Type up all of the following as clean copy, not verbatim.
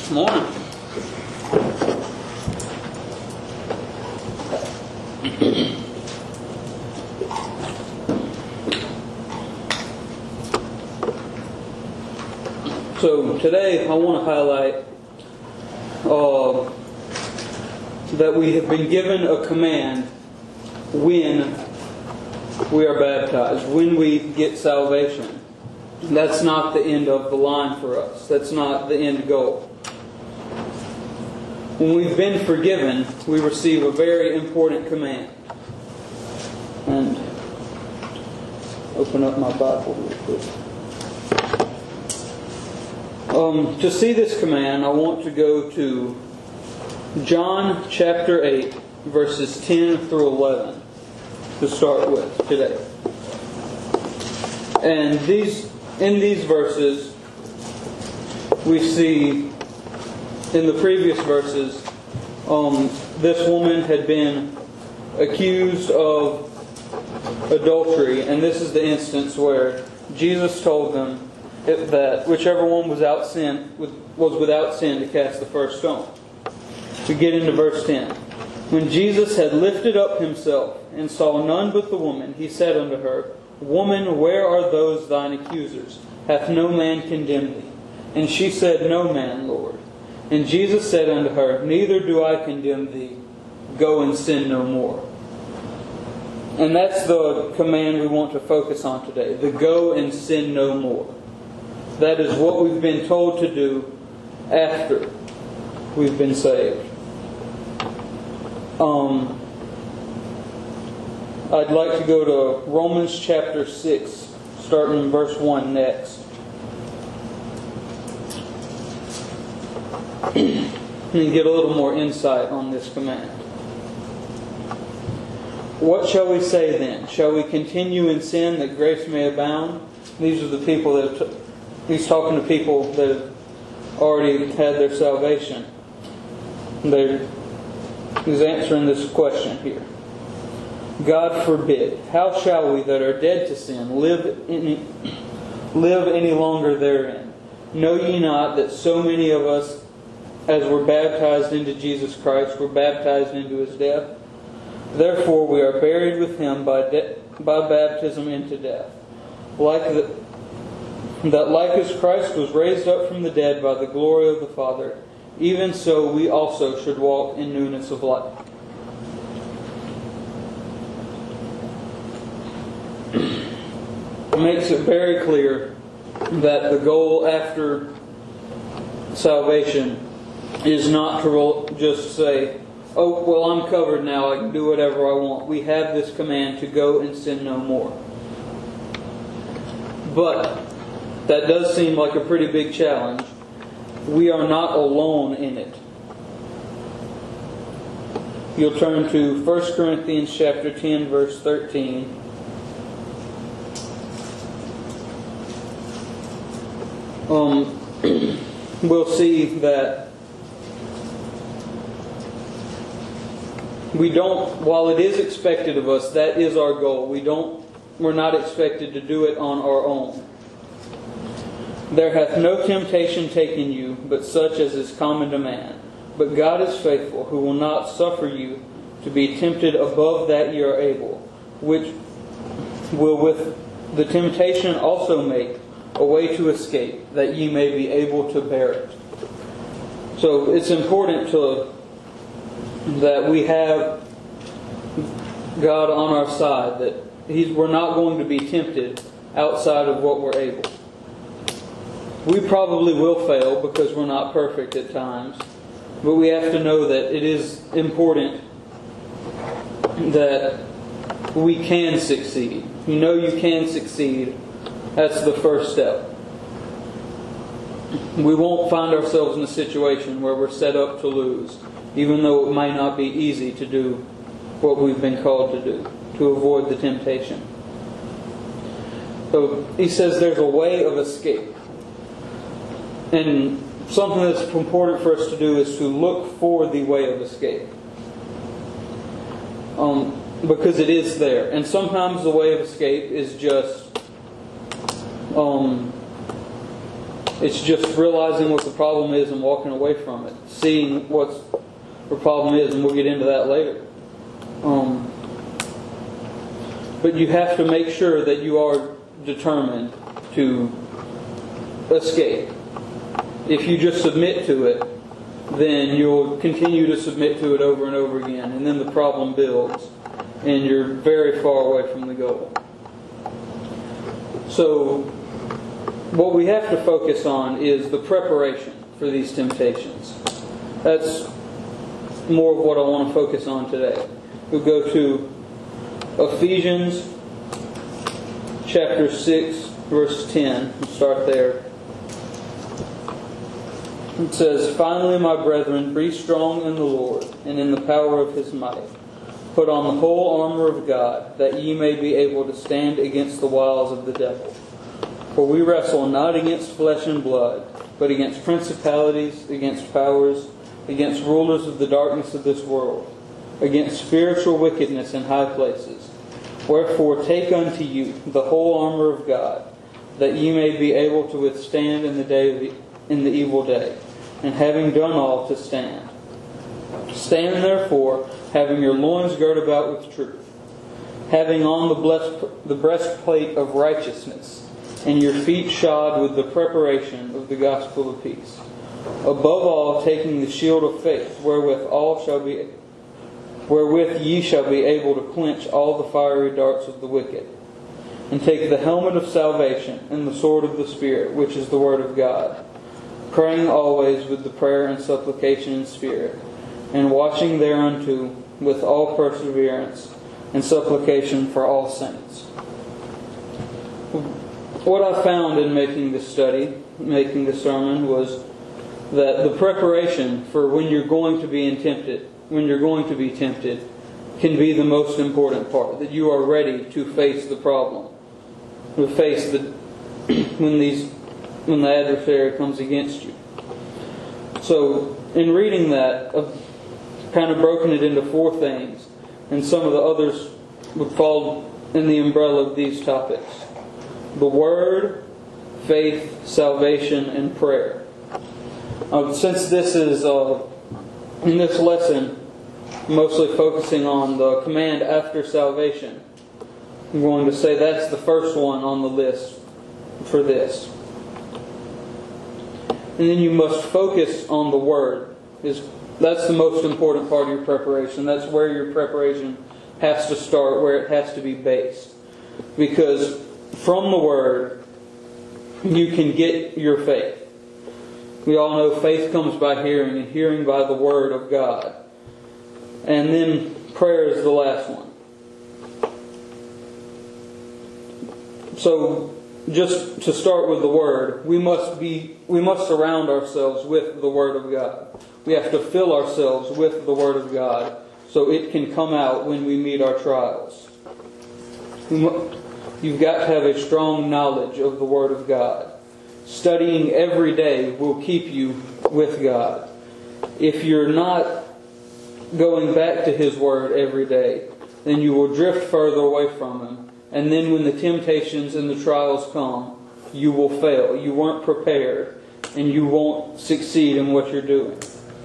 Morning. So today I want to highlight that we have been given a command when we are baptized, when we get salvation. That's not the end of the line for us. That's not the end goal. When we've been forgiven, we receive a very important command. And open up my Bible real quick. To see this command, I want to go to John chapter 8, verses 10 through 11 to start with today. And in these verses, we see, in the previous verses, this woman had been accused of adultery, and this is the instance where Jesus told them that whichever one was without sin to cast the first stone. We get into verse 10. When Jesus had lifted up himself and saw none but the woman, he said unto her, Woman, where are those thine accusers? Hath no man condemned thee? And she said, No man, Lord. And Jesus said unto her, Neither do I condemn thee. Go and sin no more. And that's the command we want to focus on today. The go and sin no more. That is what we've been told to do after we've been saved. I'd like to go to Romans chapter 6, starting in verse 1 next. And get a little more insight on this command. What shall we say then? Shall we continue in sin that grace may abound? These are the people that he's talking to people that have already had their salvation. He's answering this question here. God forbid. How shall we that are dead to sin live any longer therein? Know ye not that so many of us as were baptized into Jesus Christ were baptized into His death? Therefore we are buried with Him by baptism into death. Like as Christ was raised up from the dead by the glory of the Father, even so we also should walk in newness of life. It makes it very clear that the goal after salvation is not to just say, oh, well, I'm covered now, I can do whatever I want. We have this command to go and sin no more. But that does seem like a pretty big challenge. We are not alone in it. You'll turn to 1 Corinthians chapter 10, verse 13. We'll see that we don't, while it is expected of us, that is our goal. We're not expected to do it on our own. There hath no temptation taken you, but such as is common to man. But God is faithful, who will not suffer you to be tempted above that ye are able, which will with the temptation also make a way to escape, that ye may be able to bear it. So it's important that we have God on our side, that we're not going to be tempted outside of what we're able. We probably will fail because we're not perfect at times, but we have to know that it is important that we can succeed. You know you can succeed. That's the first step. We won't find ourselves in a situation where we're set up to lose, even though it might not be easy to do what we've been called to do, to avoid the temptation. So he says there's a way of escape. And something that's important for us to do is to look for the way of escape. Because it is there. And sometimes the way of escape is just It's just realizing what the problem is and walking away from it. Seeing what the problem is, and we'll get into that later. But you have to make sure that you are determined to escape. If you just submit to it, then you'll continue to submit to it over and over again, and then the problem builds, and you're very far away from the goal. So, what we have to focus on is the preparation for these temptations. That's more of what I want to focus on today. We'll go to Ephesians chapter 6, verse 10. We'll start there. It says, "Finally, my brethren, be strong in the Lord and in the power of His might. Put on the whole armor of God, that ye may be able to stand against the wiles of the devil. For we wrestle not against flesh and blood, but against principalities, against powers, against rulers of the darkness of this world, against spiritual wickedness in high places. Wherefore take unto you the whole armor of God, that ye may be able to withstand in the evil day, and having done all, to stand. Stand therefore, having your loins girt about with truth, having on the breastplate of righteousness, and your feet shod with the preparation of the gospel of peace. Above all, taking the shield of faith, wherewith ye shall be able to quench all the fiery darts of the wicked. And take the helmet of salvation and the sword of the Spirit, which is the word of God, praying always with the prayer and supplication in spirit, and watching thereunto with all perseverance and supplication for all saints." What I found in making this sermon, was that the preparation for when you're going to be tempted, can be the most important part. That you are ready to face the problem, to face when the adversary comes against you. So, in reading that, I've kind of broken it into 4 things, and some of the others would fall in the umbrella of these topics: the Word, faith, salvation, and prayer. Since this is, in this lesson, mostly focusing on the command after salvation, I'm going to say that's the first one on the list for this. And then you must focus on the Word. That's the most important part of your preparation. That's where your preparation has to start, where it has to be based. Because from the Word, you can get your faith. We all know faith comes by hearing, and hearing by the Word of God. And then prayer is the last one. So, just to start with the Word, we must surround ourselves with the Word of God. We have to fill ourselves with the Word of God so it can come out when we meet our trials. You've got to have a strong knowledge of the Word of God. Studying every day will keep you with God. If you're not going back to His Word every day, then you will drift further away from Him. And then when the temptations and the trials come, you will fail. You weren't prepared, and you won't succeed in what you're doing.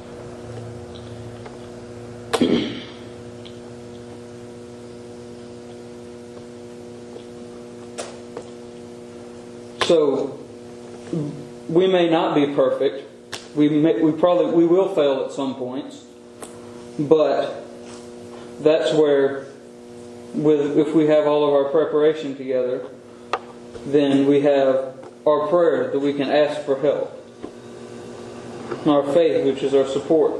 So, we may not be perfect. We will fail at some points. But that's where, if we have all of our preparation together, then we have our prayer that we can ask for help. And our faith, which is our support.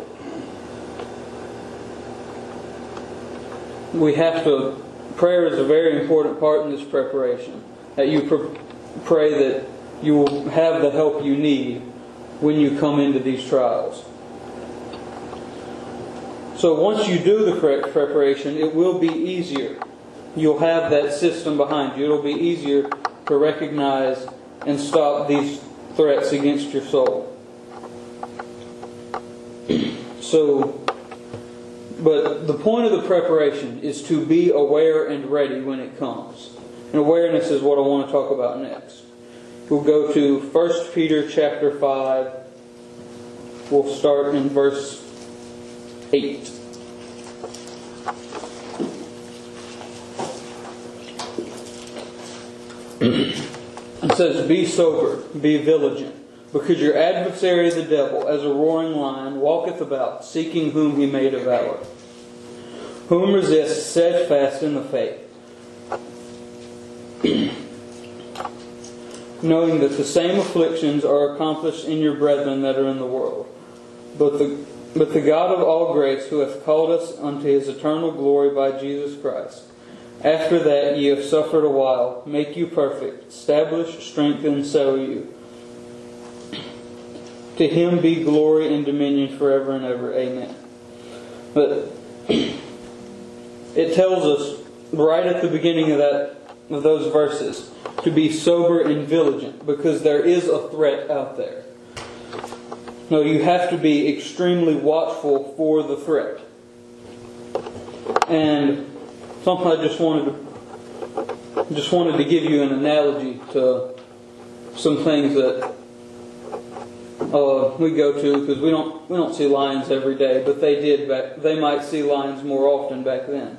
Prayer is a very important part in this preparation. That you pray that you will have the help you need when you come into these trials. So once you do the correct preparation, it will be easier. You'll have that system behind you. It'll be easier to recognize and stop these threats against your soul. But the point of the preparation is to be aware and ready when it comes. And awareness is what I want to talk about next. We'll go to 1 Peter chapter 5. We'll start in verse 8. It says, "Be sober, be vigilant, because your adversary the devil, as a roaring lion, walketh about, seeking whom he may devour. Whom resist steadfast in the faith, knowing that the same afflictions are accomplished in your brethren that are in the world. But the God of all grace, who hath called us unto His eternal glory by Jesus Christ, after that ye have suffered a while, make you perfect, establish, strengthen, settle you. To Him be glory and dominion forever and ever. Amen." But it tells us right at the beginning of those verses to be sober and vigilant, because there is a threat out there. No, you have to be extremely watchful for the threat. And something I just wanted to give you an analogy to some things that we go to, because we don't see lions every day, but they might see lions more often back then.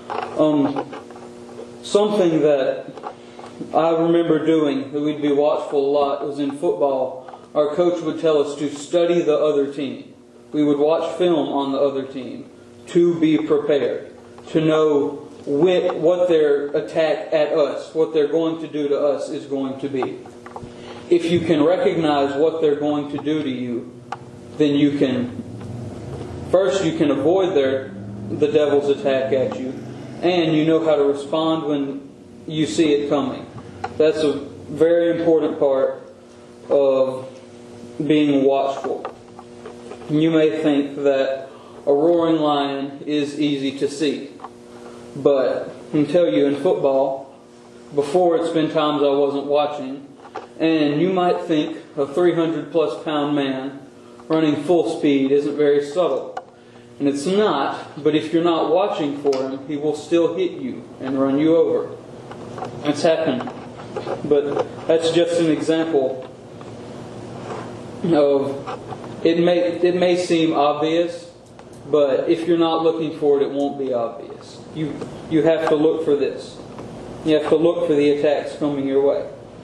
Something that I remember doing that we'd be watchful a lot was in football. Our coach would tell us to study the other team. We would watch film on the other team to be prepared, to know what their attack at us, what they're going to do to us, is going to be. If you can recognize what they're going to do to you, then you can avoid the devil's attack at you, and you know how to respond when you see it coming. That's a very important part of being watchful. You may think that a roaring lion is easy to see, but I can tell you in football, before it's been times I wasn't watching, and you might think a 300+ pound man running full speed isn't very subtle. And it's not, but if you're not watching for him, he will still hit you and run you over. It's happened. But that's just an example of, it may seem obvious, but if you're not looking for it, it won't be obvious. You have to look for this. You have to look for the attacks coming your way.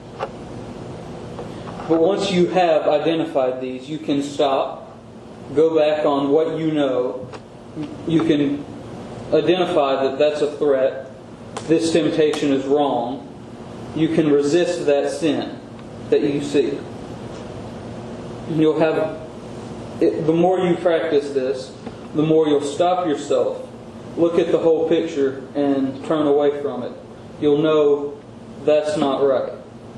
But once you have identified these, you can stop, go back on what you know. You can identify that that's a threat. This temptation is wrong. You can resist that sin that you see. You'll have, the more you practice this, the more you'll stop yourself, look at the whole picture, and turn away from it. You'll know that's not right.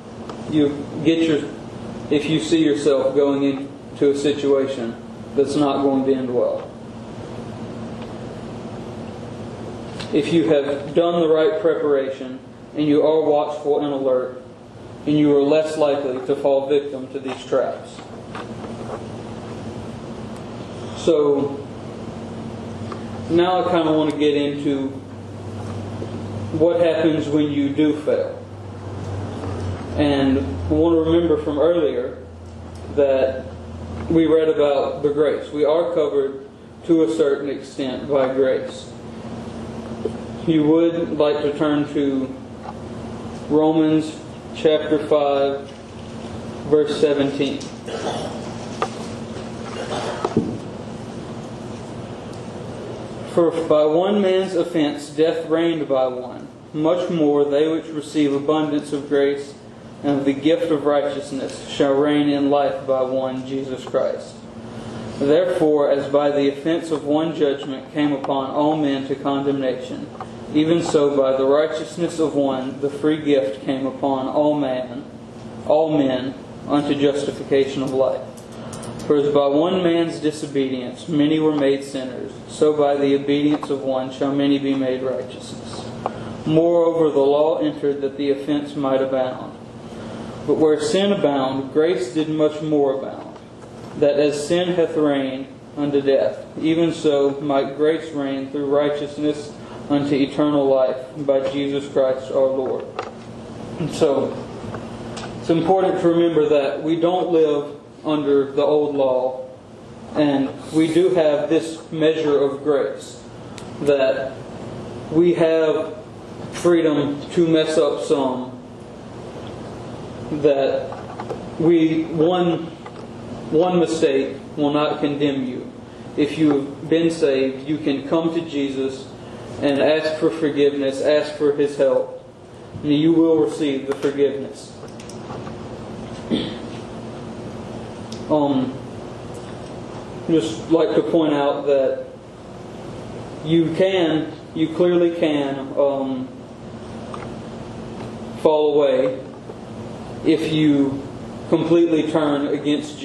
If you see yourself going into a situation that's not going to end well. If you have done the right preparation, and you are watchful and alert, and you are less likely to fall victim to these traps. So, now I kind of want to get into what happens when you do fail. And I want to remember from earlier that we read about the grace. We are covered to a certain extent by grace. You would like to turn to Romans chapter 5, verse 17. For by one man's offense death reigned by one, much more they which receive abundance of grace and of the gift of righteousness shall reign in life by one, Jesus Christ. Therefore, as by the offense of one judgment came upon all men to condemnation, even so by the righteousness of one the free gift came upon all men unto justification of life. For as by one man's disobedience many were made sinners, so by the obedience of one shall many be made righteousness. Moreover, the law entered that the offense might abound. But where sin abounded, grace did much more abound, that as sin hath reigned unto death, even so might grace reign through righteousness unto eternal life by Jesus Christ our Lord. And so, It's important to remember that we don't live under the old law, and we do have this measure of grace, that we have freedom to mess up some, that one mistake will not condemn you. If you've been saved, you can come to Jesus and ask for forgiveness, ask for His help, and you will receive the forgiveness. Just like to point out that you clearly can fall away if you completely turn against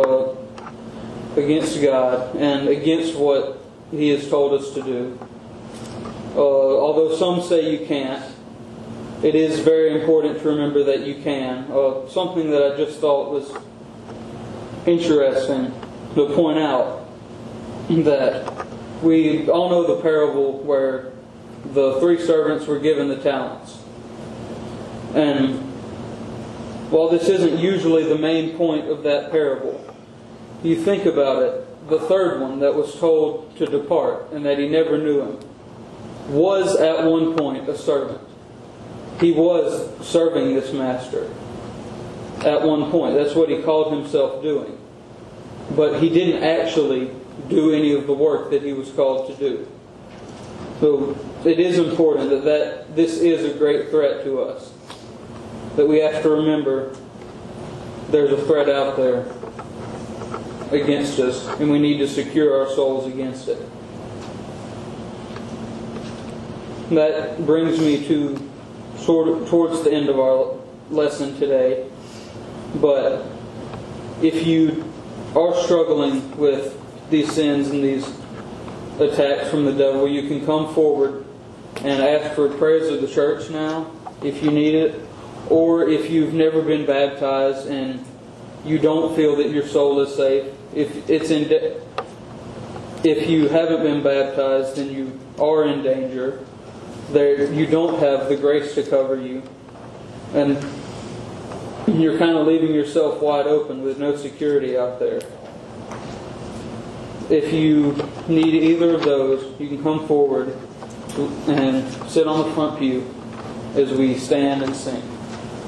God and against what He has told us to do. Although some say you can't, it is very important to remember that you can. Something that I just thought was interesting to point out, that we all know the parable where the 3 servants were given the talents. And while this isn't usually the main point of that parable, you think about it, the third one that was told to depart and that he never knew him was at one point a servant. He was serving this master at one point. That's what he called himself doing. But he didn't actually do any of the work that he was called to do. So it is important that this is a great threat to us. That we have to remember there's a threat out there against us, and we need to secure our souls against it. That brings me to towards the end of our lesson today. But if you are struggling with these sins and these attacks from the devil, you can come forward and ask for prayers of the church now, if you need it. Or if you've never been baptized and you don't feel that your soul is safe, if you haven't been baptized, then you are in danger. You don't have the grace to cover you, and you're kind of leaving yourself wide open with no security out there. If you need either of those, you can come forward and sit on the front pew as we stand and sing.